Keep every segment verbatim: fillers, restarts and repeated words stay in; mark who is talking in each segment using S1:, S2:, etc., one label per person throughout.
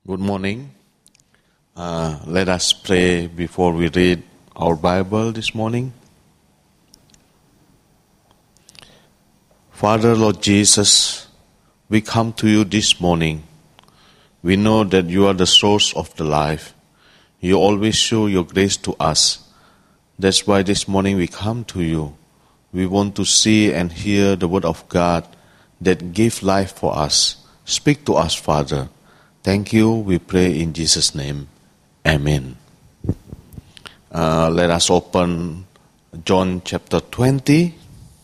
S1: Good morning. Uh, let us pray before we read our Bible this morning. Father, Lord Jesus, we come to you this morning. We know that you are the source of the life. You always show your grace to us. That's why this morning we come to you. We want to see and hear the word of God that gives life for us. Speak to us, Father. Thank you, we pray in Jesus' name. Amen. Uh, let us open John chapter twenty.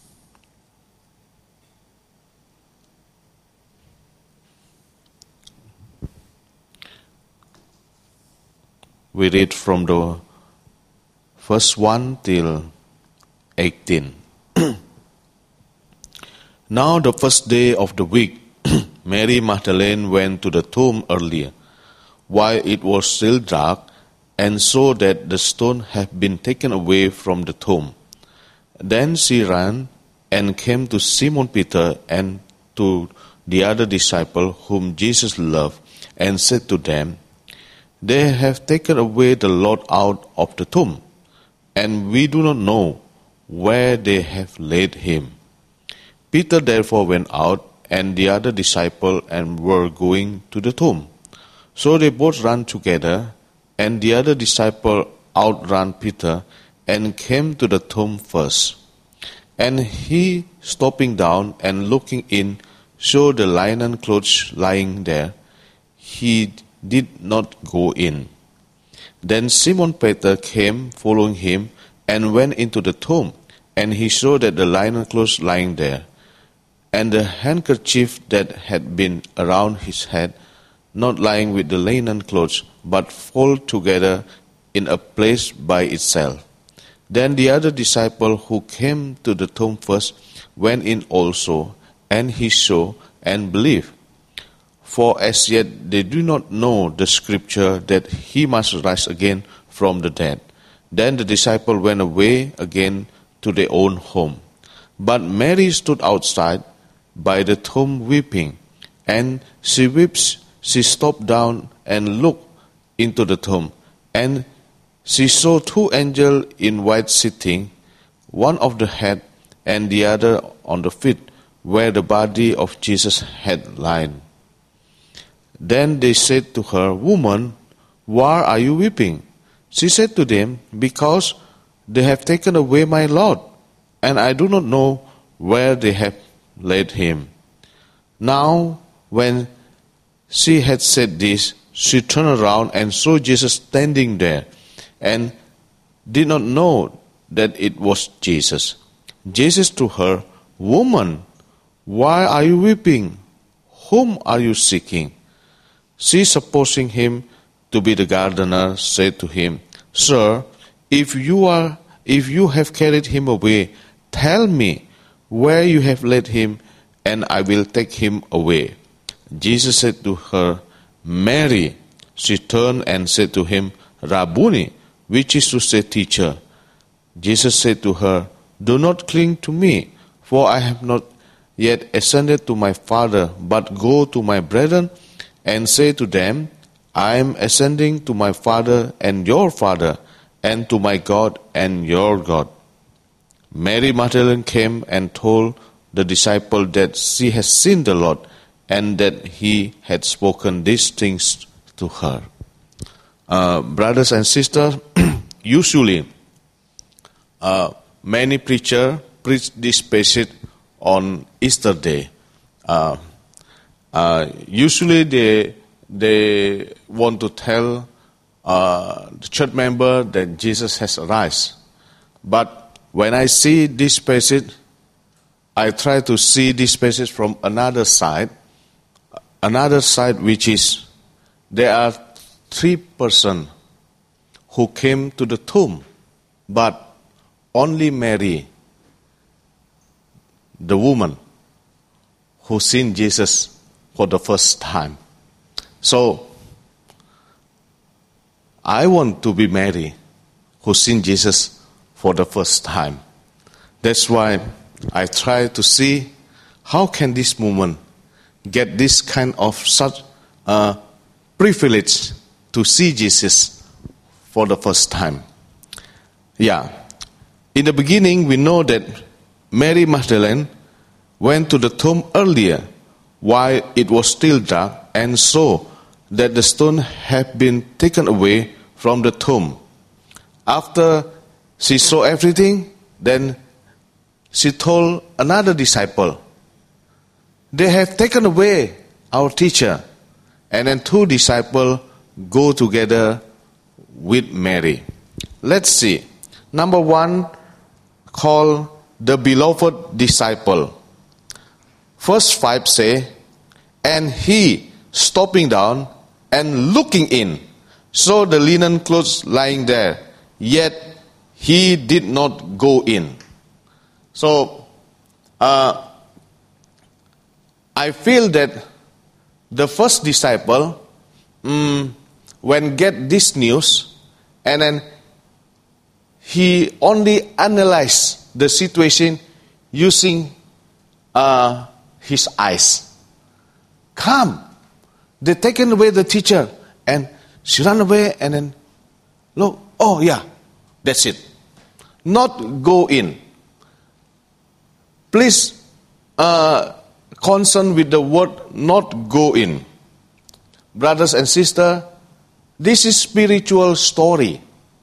S1: We read from the first one till eighteen. Now the first day of the week, Mary Magdalene went to the tomb earlier, while it was still dark, and saw that the stone had been taken away from the tomb. Then she ran and came to Simon Peter and to the other disciple whom Jesus loved, and said to them, "They have taken away the Lord out of the tomb, and we do not know where they have laid him." Peter therefore went out, and the other disciple, and were going to the tomb. So they both ran together, and the other disciple outran Peter, and came to the tomb first. And he, stooping down and looking in, saw the linen clothes lying there. He did not go in. Then Simon Peter came, following him, and went into the tomb, and he saw that the linen clothes lying there, and the handkerchief that had been around his head, not lying with the linen clothes, but folded together in a place by itself. Then the other disciple who came to the tomb first went in also, and he saw and believed. For as yet they do not know the scripture that he must rise again from the dead. Then the disciple went away again to their own home. But Mary stood outside by the tomb weeping, and she weeps. She stooped down and looked into the tomb, and she saw two angels in white sitting, one on the head and the other on the feet, where the body of Jesus had lain. Then they said to her, "Woman, why are you weeping?" She said to them, "Because they have taken away my Lord, and I do not know where they have laid him." Now, when she had said this, she turned around and saw Jesus standing there, and did not know that it was Jesus. Jesus to her, "Woman, why are you weeping? Whom are you seeking?" She, supposing him to be the gardener, said to him, "Sir, if you are, if you have carried him away, tell me where you have laid him, and I will take him away." Jesus said to her, "Mary." She turned and said to him, "Rabboni," which is to say, teacher. Jesus said to her, "Do not cling to me, for I have not yet ascended to my Father, but go to my brethren and say to them, I am ascending to my Father and your Father, and to my God and your God." Mary Magdalene came and told the disciple that she had seen the Lord, and that he had spoken these things to her. Uh, brothers and sisters, usually uh, many preachers preach this passage on Easter Day. Uh, uh, usually they they want to tell uh, the church member that Jesus has arisen. But when I see this passage, I try to see this passage from another side. Another side, which is, there are three persons who came to the tomb, but only Mary, the woman who seen Jesus for the first time. So, I want to be Mary who seen Jesus for the first time. That's why I try to see how can this woman get this kind of such uh, privilege to see Jesus for the first time. Yeah. In the beginning, we know that Mary Magdalene went to the tomb earlier while it was still dark and saw that the stone had been taken away from the tomb. After she saw everything, then she told another disciple, "They have taken away our teacher." And then two disciples go together with Mary. Let's see. Number one, called the beloved disciple. Verse five say, "And he, stooping down and looking in, saw the linen clothes lying there, yet he did not go in." So, uh, I feel that the first disciple, um, when get this news, and then he only analyzed the situation using uh, his eyes. Come, they taken away the teacher, and she ran away, and then look, oh yeah, that's it. Not go in. Please uh, concern with the word not go in. Brothers and sisters, this is spiritual story.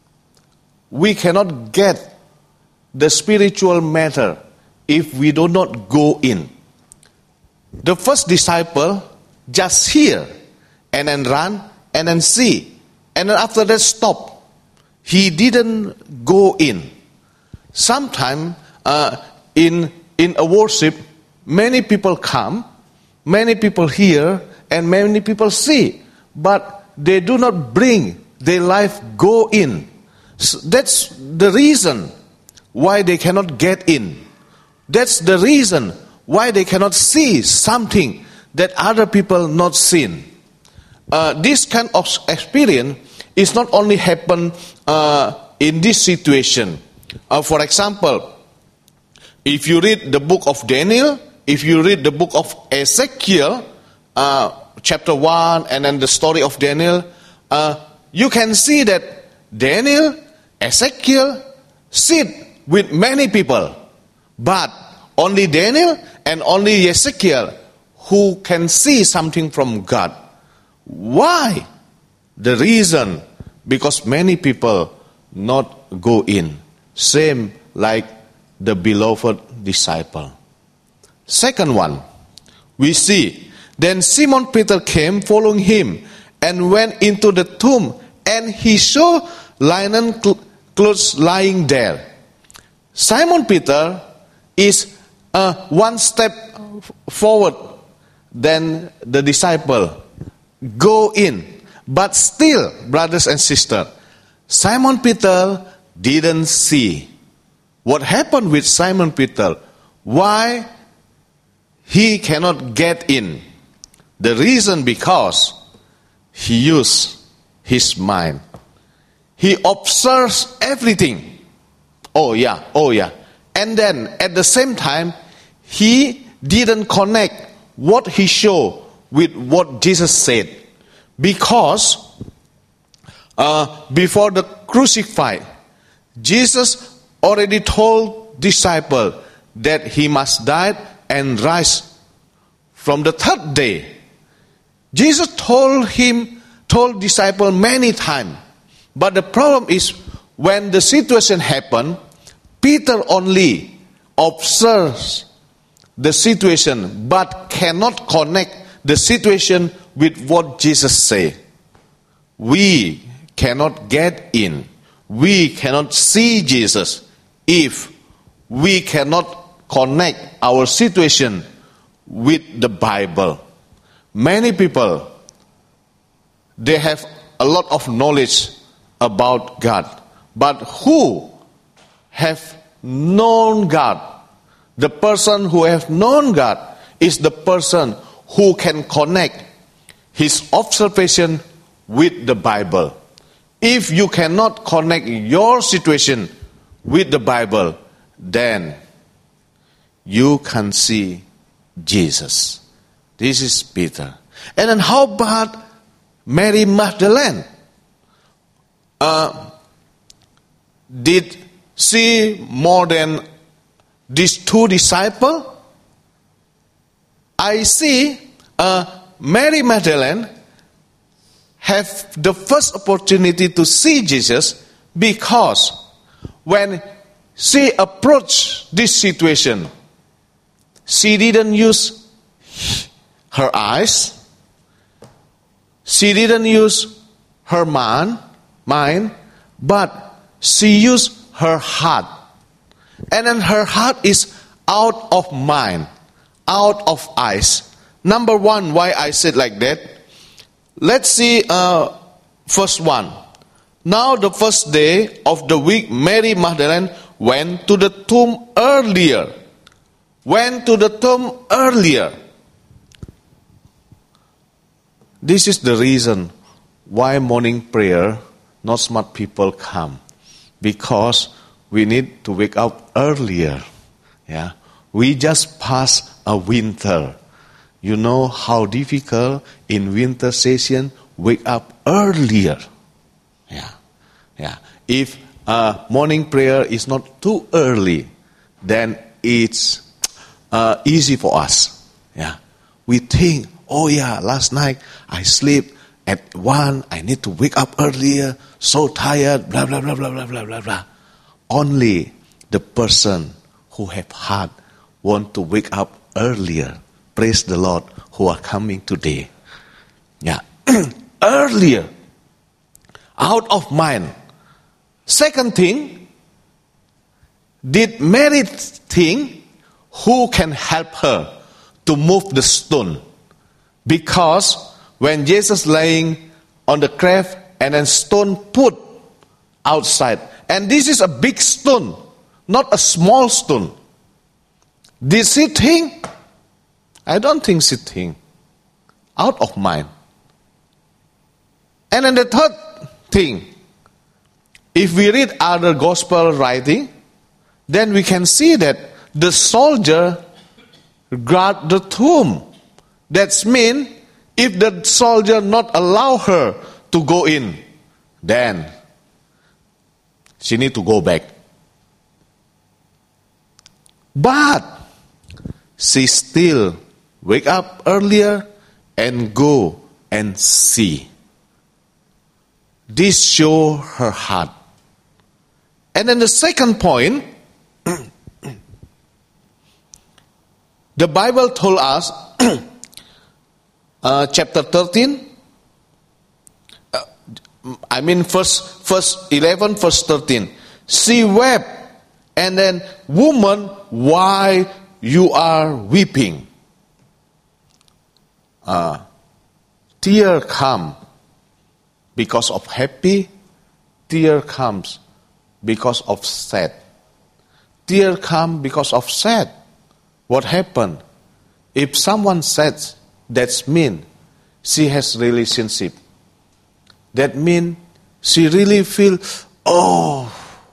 S1: We cannot get the spiritual matter if we do not go in. The first disciple just hear and then run and then see, and then after that stop. He didn't go in. Sometimes uh, in in a worship, many people come, many people hear, and many people see, but they do not bring their life go in. So that's the reason why they cannot get in. That's the reason why they cannot see something that other people not seen. Uh, this kind of experience is not only happen uh, in this situation. Uh, for example, if you read the book of Daniel, if you read the book of Ezekiel, uh, chapter one, and then the story of Daniel, uh, you can see that Daniel, Ezekiel sit with many people, but only Daniel and only Ezekiel who can see something from God. Why? The reason, because many people not go in. Same like the beloved disciple. Second one, we see, then Simon Peter came following him and went into the tomb, and he saw linen clothes lying there. Simon Peter is uh, one step forward than the disciple. Go in. But still, brothers and sisters, Simon Peter didn't see. What happened with Simon Peter? Why he cannot get in? The reason because he used his mind. He observes everything. Oh yeah, oh yeah. And then at the same time, he didn't connect what he showed with what Jesus said. Because uh, before the crucifixion, Jesus already told disciples that he must die and rise from the third day. Jesus told him, told disciples many times. But the problem is, when the situation happened, Peter only observes the situation, but cannot connect the situation with what Jesus said. We cannot get in. We cannot see Jesus if we cannot connect our situation with the Bible. Many people, they have a lot of knowledge about God, but who have known God? The person who have known God is the person who can connect his observation with the Bible. If you cannot connect your situation with the Bible, then you can see Jesus. This is Peter. And then how about Mary Magdalene, uh, did she more than these two disciples? I see uh, Mary Magdalene have the first opportunity to see Jesus because when she approached this situation, she didn't use her eyes, she didn't use her man, mind, but she used her heart. And then her heart is out of mind, out of eyes. Number one, why I said like that? Let's see uh, first one. Now the first day of the week, Mary Magdalene went to the tomb earlier. Went to the tomb earlier. This is the reason why morning prayer, not smart people come. Because we need to wake up earlier. Yeah, we just passed a winter. You know how difficult in winter session wake up earlier. Yeah, yeah. If uh, morning prayer is not too early, then it's uh, easy for us. Yeah, we think, oh yeah, last night I sleep at one. I need to wake up earlier. So tired. Blah blah blah blah blah blah blah blah. Only the person who have heart want to wake up earlier. Praise the Lord who are coming today. Yeah. Earlier. Out of mind. Second thing, did Mary think who can help her to move the stone? Because when Jesus laying on the grave and then stone put outside, and this is a big stone, not a small stone. Did she think? I don't think she think. Out of mind. And then the third thing, if we read other gospel writing, then we can see that the soldier guard the tomb. That means if the soldier not allow her to go in, then she need to go back. But she still wake up earlier and go and see. This show her heart. And then the second point, the Bible told us, uh, chapter thirteen, uh, I mean first, first eleven, verse thirteen. She wept, and then, woman, why you are weeping? Uh, tear come because of happy. Tear comes because of sad. Tear come because of sad. What happened? If someone says that mean she has relationship, that mean she really feel oh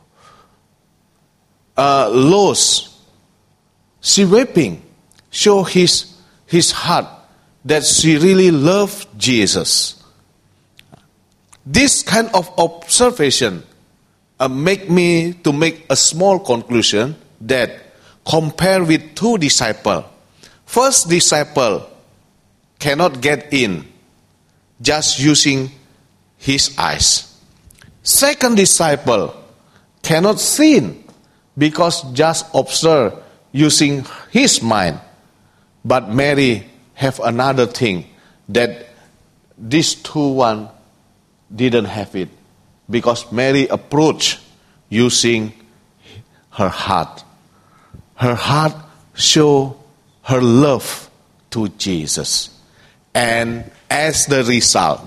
S1: uh, lost. She weeping, show his his heart that she really loved Jesus. This kind of observation uh, make me to make a small conclusion that compare with two disciples. First disciple cannot get in just using his eyes. Second disciple cannot see because just observe using his mind. But Mary have another thing that these two one didn't have it, because Mary approached using her heart. Her heart show her love to Jesus. And as the result,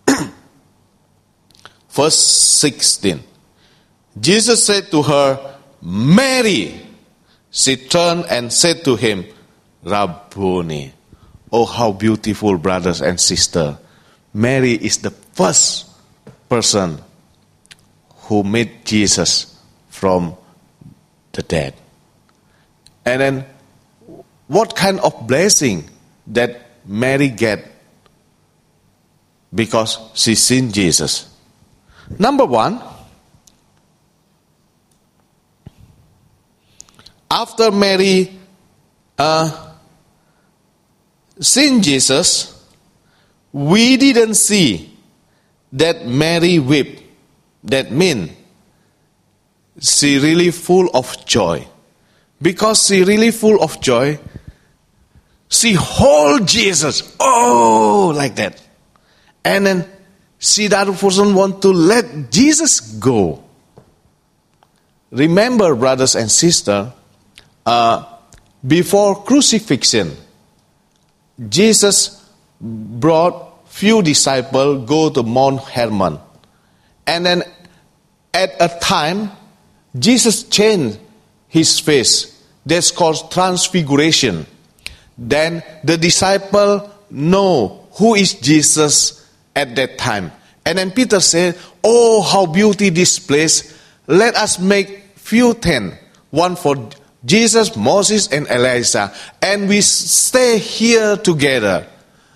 S1: verse sixteen, Jesus said to her, Mary. She turned and said to him, Rabboni. Oh, how beautiful, brothers and sisters. Mary is the first person who made Jesus from the dead. And then, what kind of blessing that Mary get? because she seen Jesus. Number one, after Mary uh, seen Jesus, we didn't see that Mary wept. That means she really full of joy. Because she really full of joy, she hold Jesus, oh, like that. And then she doesn't want to let Jesus go. Remember, brothers and sisters, uh, before crucifixion, Jesus brought few disciples go to Mount Hermon. And then at a time, Jesus changed his face. That's called transfiguration. Then the disciple know who is Jesus at that time. And then Peter said, oh, how beautiful this place. Let us make few tents. One for Jesus, Moses, and Elijah. And we stay here together.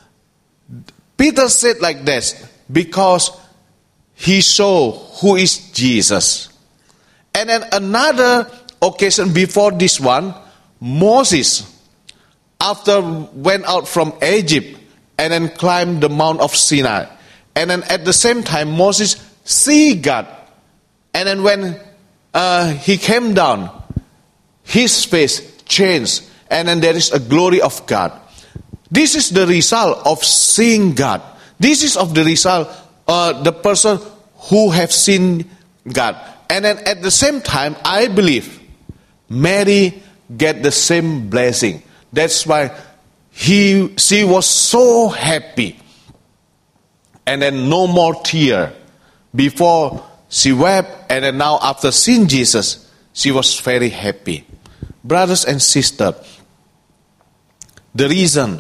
S1: Peter said like this because he saw who is Jesus. And then another occasion before this one, Moses, after went out from Egypt and then climbed the Mount of Sinai. And then at the same time, Moses see God. And then when uh, he came down, his face changed. And then there is a glory of God. This is the result of seeing God. This is of the result uh, the person who have seen God. And then at the same time, I believe Mary get the same blessing. That's why he, she was so happy. And then no more tear. Before she wept, and then now after seeing Jesus, she was very happy. Brothers and sisters, the reason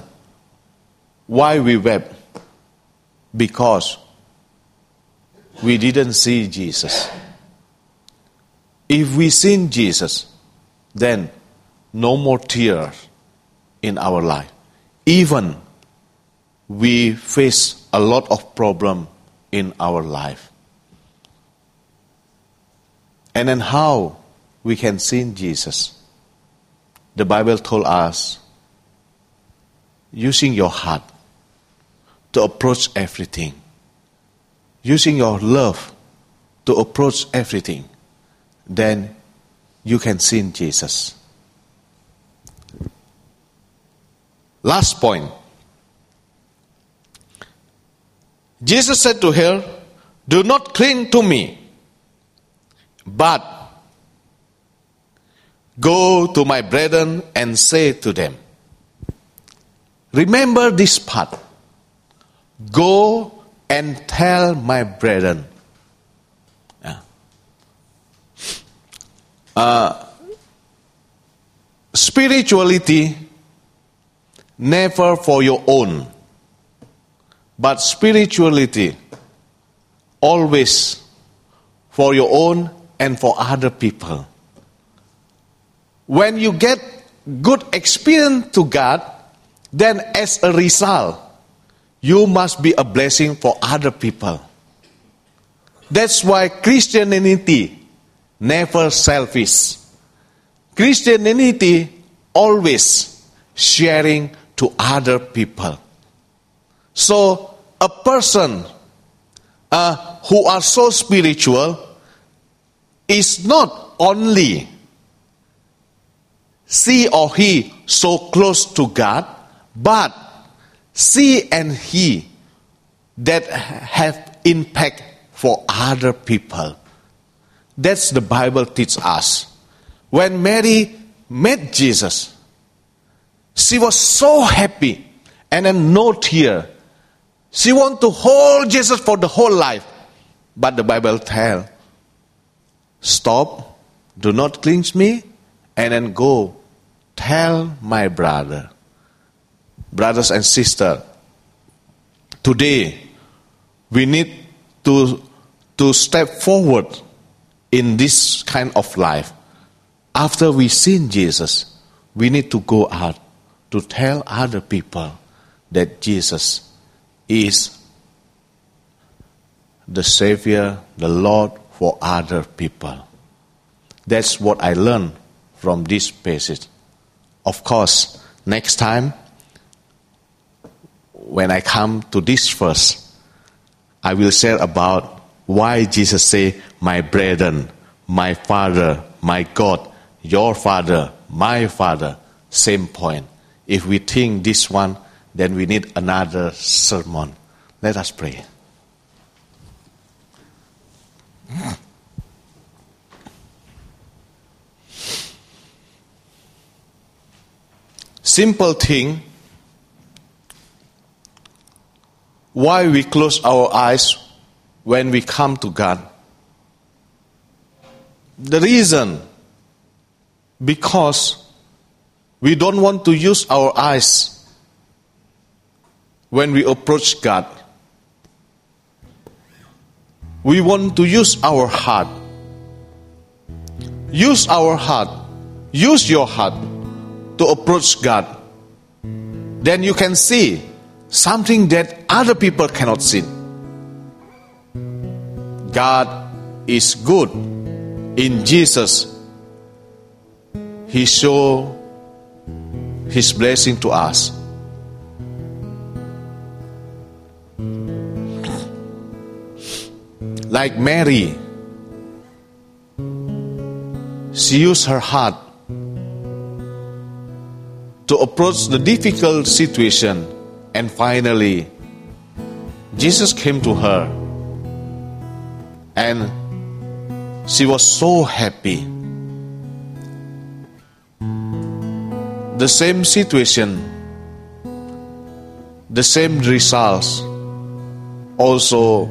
S1: why we wept, because we didn't see Jesus. If we seen Jesus, then no more tears in our life. Even we face a lot of problem in our life. And then how we can see Jesus? The Bible told us, using your heart to approach everything. Using your love to approach everything. Then you can see Jesus. Last point. Jesus said to her, do not cling to me, but go to my brethren and say to them. Remember this part. Go and tell my brethren. Yeah. Uh, spirituality never for your own, but spirituality always for your own and for other people. When you get good experience to God, then as a result, you must be a blessing for other people. That's why Christianity never selfish. Christianity always sharing to other people. So a person uh, who are so spiritual is not only she or he so close to God, but she and he that have impact for other people. That's the Bible teaches us. When Mary met Jesus, she was so happy, and then no tear. She want to hold Jesus for the whole life. But the Bible tell, stop, do not cling to me, and then go tell my brother. Brothers and sisters, today we need to, to step forward in this kind of life. After we seen Jesus, we need to go out to tell other people that Jesus is the Savior, the Lord for other people. That's what I learned from this passage. Of course, next time when I come to this verse, I will share about why Jesus say, my brethren, my Father, my God, your Father, my Father. Same point. If we think this one, then we need another sermon. Let us pray. Simple thing. Why we close our eyes when we come to God? The reason, because we don't want to use our eyes when we approach God. We want to use our heart. Use our heart. Use your heart to approach God. Then you can see something that other people cannot see. God is good. In Jesus, He showed His blessing to us. Like Mary, she used her heart to approach the difficult situation, and finally, Jesus came to her, and she was so happy. The same situation, the same results, also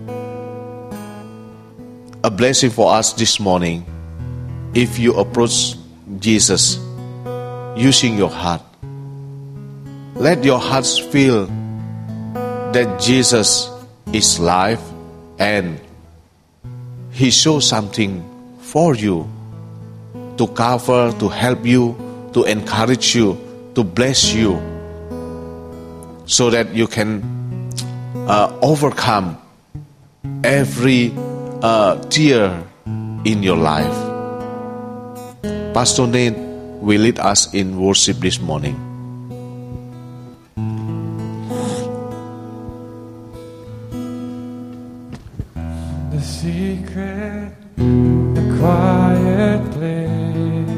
S1: a blessing for us this morning. If you approach Jesus using your heart, let your hearts feel that Jesus is life and He shows something for you to cover, to help you, to encourage you, to bless you, so that you can uh, overcome every uh, tear in your life. Pastor Nate will lead us in worship this morning.
S2: The secret, the quiet place,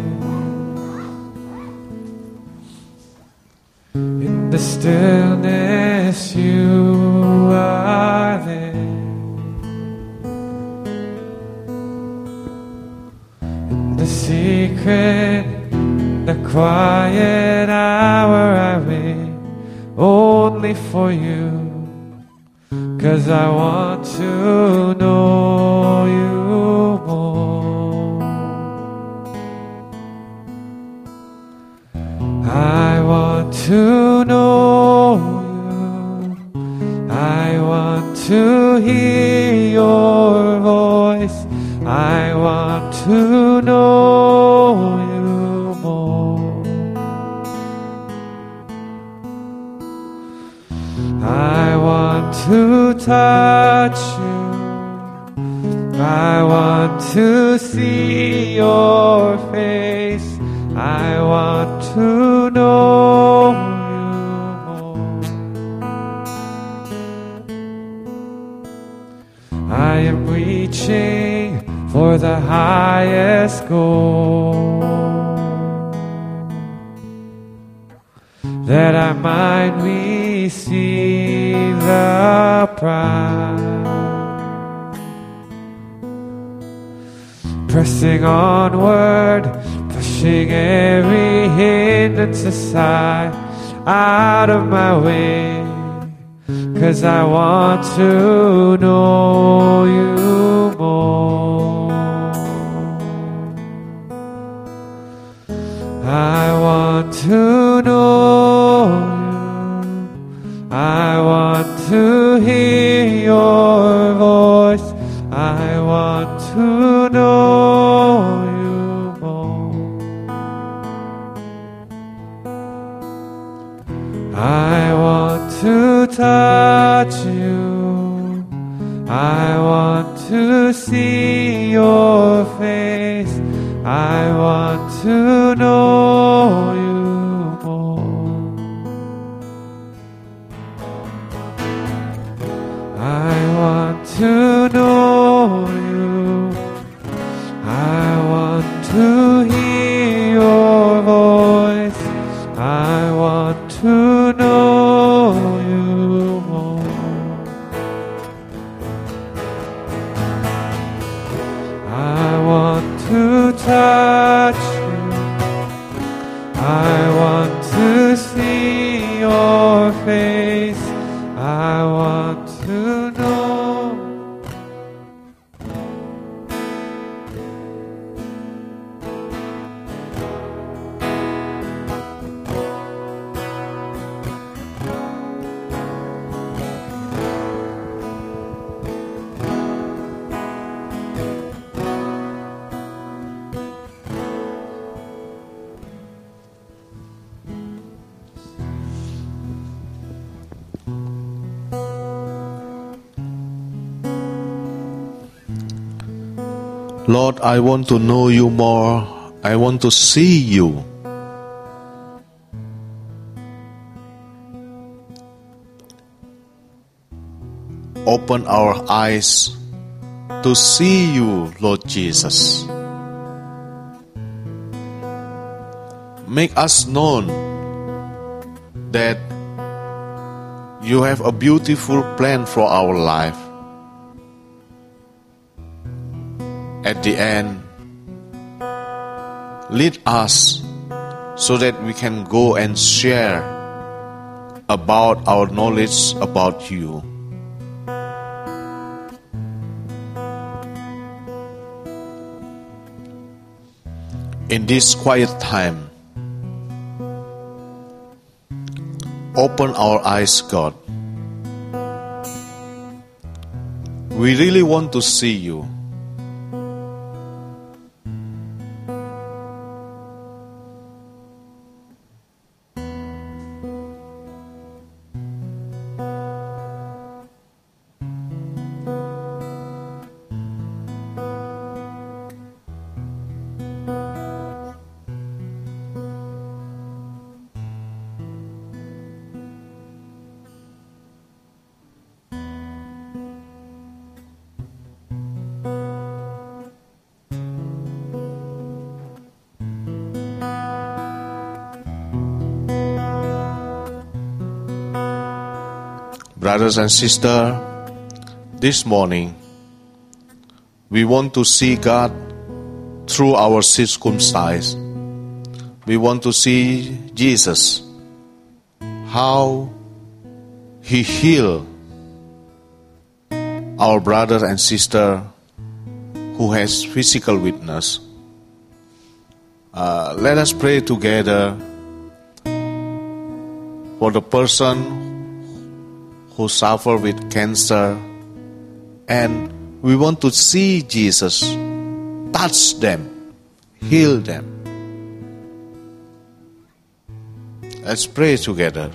S2: in the stillness you are there. In the secret, the quiet hour I wait only for you. 'Cause I want to know you more. I want to know you. I want to hear your voice. I want to know you more. I want to touch you. I want to see your face. I want to know you more. I am reaching for the highest goal, that I might receive the prize. Pressing onward, pushing every hindrance aside, out of my way, 'cause I want to know you more. I want to know you. I want to hear your voice. I want to know you more. I want to touch you. I want to see your face. I want to know you more. I want to know you. I want to hear your voice. I want to know you more. I want to touch you. I want to see your face. I want to know.
S1: Lord, I want to know you more. I want to see you. Open our eyes to see you, Lord Jesus. Make us known that you have a beautiful plan for our life. At the end, lead us so that we can go and share about our knowledge about you. In this quiet time, open our eyes, God. We really want to see you. Brothers and sisters, this morning we want to see God through our circumstance. We want to see Jesus, how He healed our brother and sister who has physical weakness. Uh, let us pray together for the person who suffer with cancer, and we want to see Jesus touch them, heal them. Let's pray together.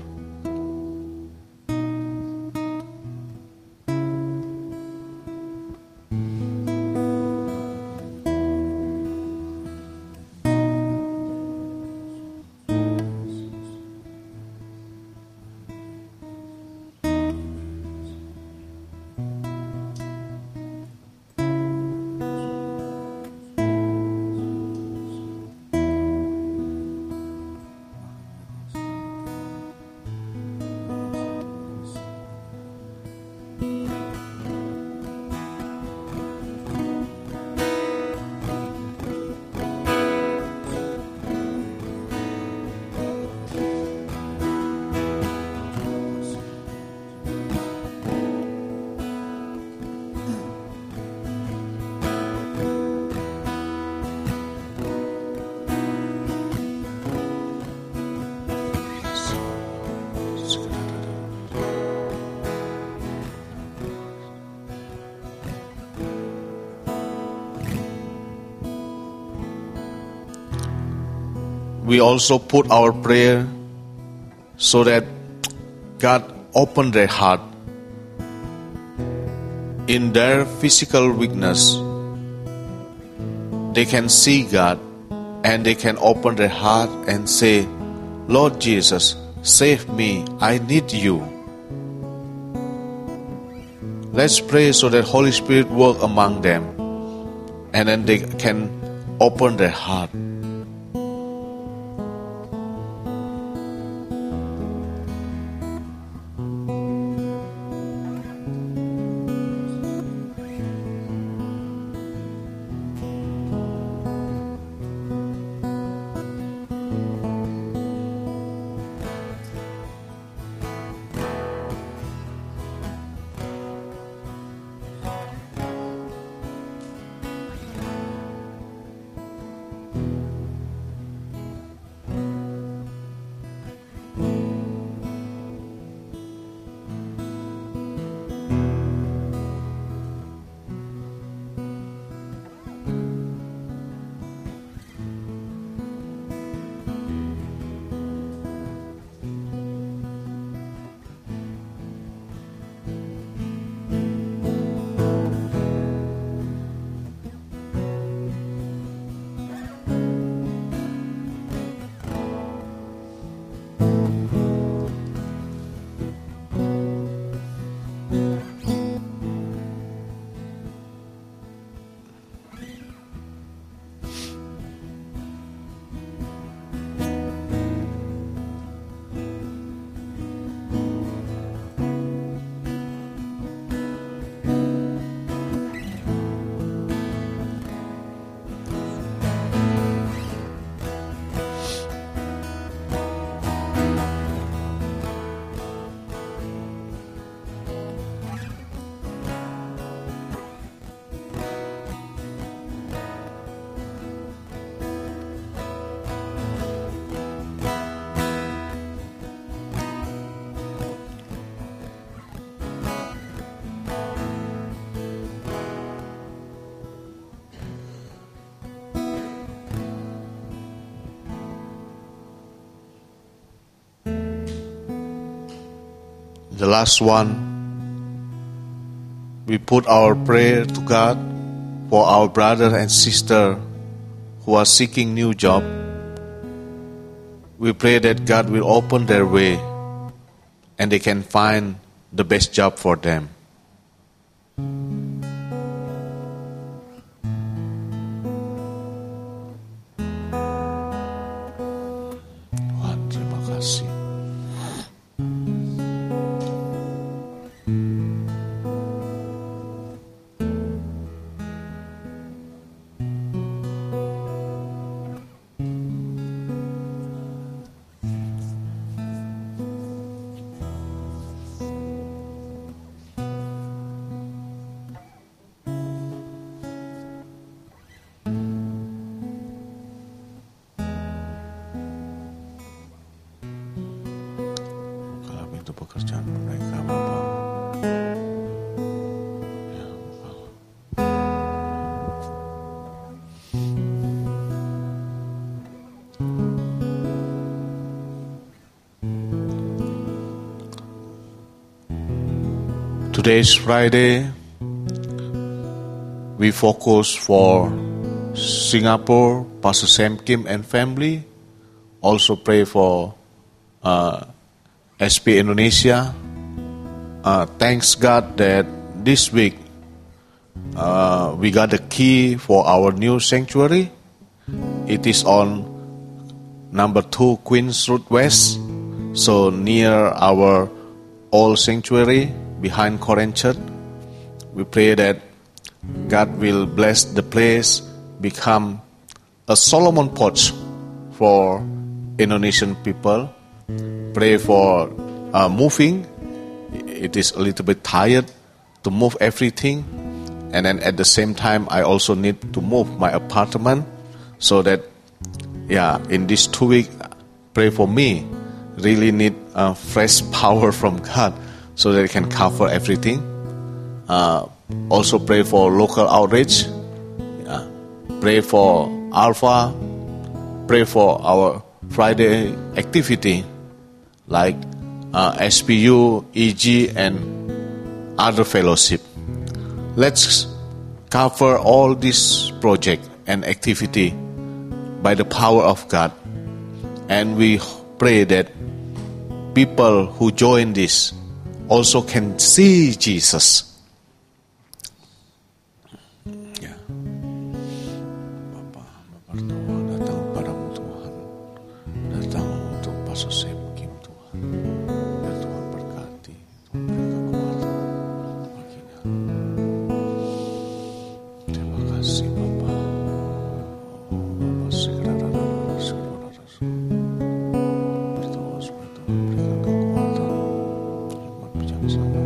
S1: We also put our prayer so that God open their heart in their physical weakness, they can see God and they can open their heart and say, Lord Jesus, save me, I need you. Let's pray so that Holy Spirit work among them and then they can open their heart. The last one, we put our prayer to God for our brother and sister who are seeking new job. We pray that God will open their way and they can find the best job for them. Tuhan, terima kasih. Pekerjaan mereka, Bapa. Ya, Bapa. Today is Friday. We focus for Singapore, Pastor Sam Kim and family. Also pray for uh, S P Indonesia. Uh, thanks God that this week uh, we got the key for our new sanctuary. It is on number two Queens Road West, so near our old sanctuary behind Korean Church. We pray that God will bless the place, become a Solomon porch for Indonesian people. Pray for uh, moving. It is a little bit tired to move everything. And then at the same time, I also need to move my apartment. So that, yeah, in these two weeks, pray for me. Really need uh, fresh power from God so that I can cover everything. Uh, also pray for local outreach. Yeah. Pray for Alpha. Pray for our Friday activity. Like uh, S P U, E G, and other fellowship. Let's cover all this project and activity by the power of God. And we pray that people who join this also can see Jesus. Ya. Bapak, berdoa datang padamu Tuhan. Datang untuk Pastor Sam Kim Tuhan. Ya Tuhan berkati, Tuhan beri kekuatan baginya. Terima kasih Bapak. Oh, Bapak segera datang, segera datang. Berdoa supaya Tuhan berikan kekuatan, hikmat bijaksana.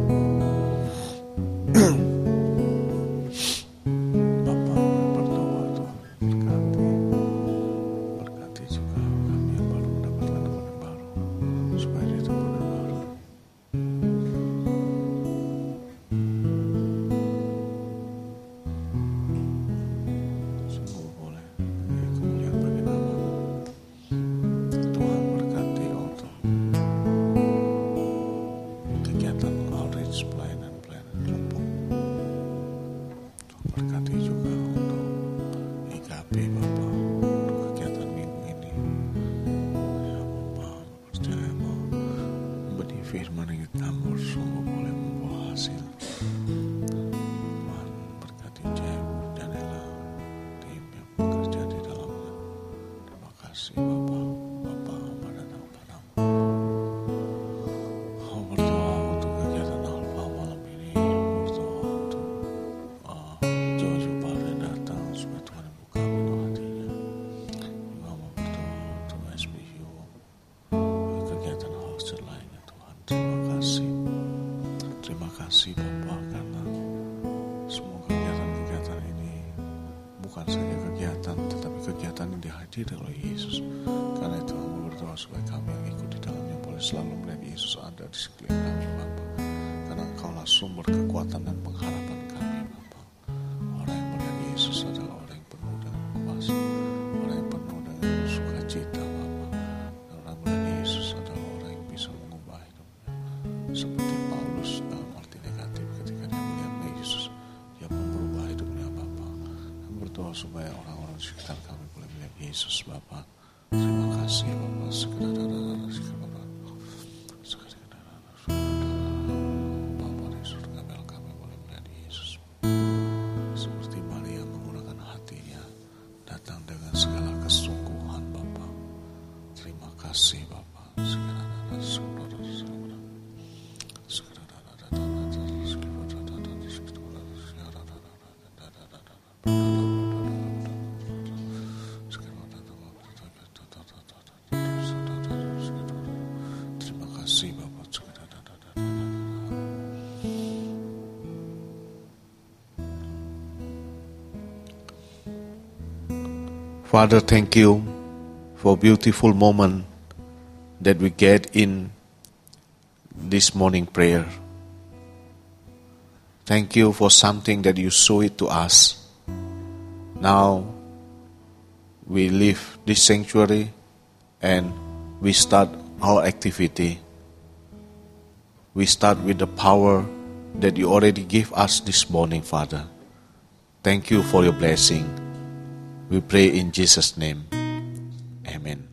S1: Bapak berdoa Tuhan berkati, berkati juga kami yang baru mendapatkan teman yang baru, supaya dia teman yang baru. Sungguh boleh kemuliaan bagi nama Tuhan. Berkati untuk kegiatan outreach pelayanan pelayanan di Lombok. Tuhan berkati juga untuk I K P Bapak, untuk kegiatan minggu ini. Ya Bapak, percaya mau benih firman yang ditambur sungguh boleh membawa hasil. Tuhan berkati Jeff, Janela, tim yang bekerja di dalamnya. Terima kasih Bapak, Bapak hamba datang padamu. Oh, berdoa untuk kegiatan Alfa malam ini. Berdoa untuk uh, Jojo Baru yang datang supaya Tuhan yang buka pintu hatinya. Juga mau berdoa untuk S B U, kegiatan house lainnya Tuhan. Terima kasih. Terima kasih Bapak, karena semua kegiatan-kegiatan ini bukan saja kegiatan, tetapi kegiatan yang dihadiri oleh Yesus. Karena itu kami berdoa supaya kami yang ikut di dalamnya boleh selalu melihat Yesus ada di sekeliling kami Bapak. Karena Engkaulah sumber kekuatan dan pengharapan kami Bapak. Orang yang melihat Yesus adalah orang yang penuh dengan kuasa, orang yang penuh dengan sukacita Bapak. Dan orang yang melihat Yesus adalah orang yang bisa mengubah hidupnya. Seperti Paulus dalam arti negatif, ketika dia melihat Yesus, dia pun berubah hidupnya Bapak. Kami berdoa supaya orang-orang di sekitar kami boleh melihat Yesus Bapak. Terima kasih Bapak. Segera datang, segera datang, segera datang, Bapak di surga biar kami boleh melihat Yesus. Seperti Maria menggunakan hatinya, datang dengan segala kesungguhan Bapak. Terima kasih Bapak. Segera datang, segera datang, segera datang, segera datang, segera datang, segera datang, segera datang. Terima kasih Bapak. Segera datang. Father, thank you for beautiful moment that we get in this morning prayer. Thank you for something that you show it to us. Now we leave this sanctuary and we start our activity. We start with the power that you already gave us this morning, Father. Thank you for your blessing. We pray in Jesus' name. Amen.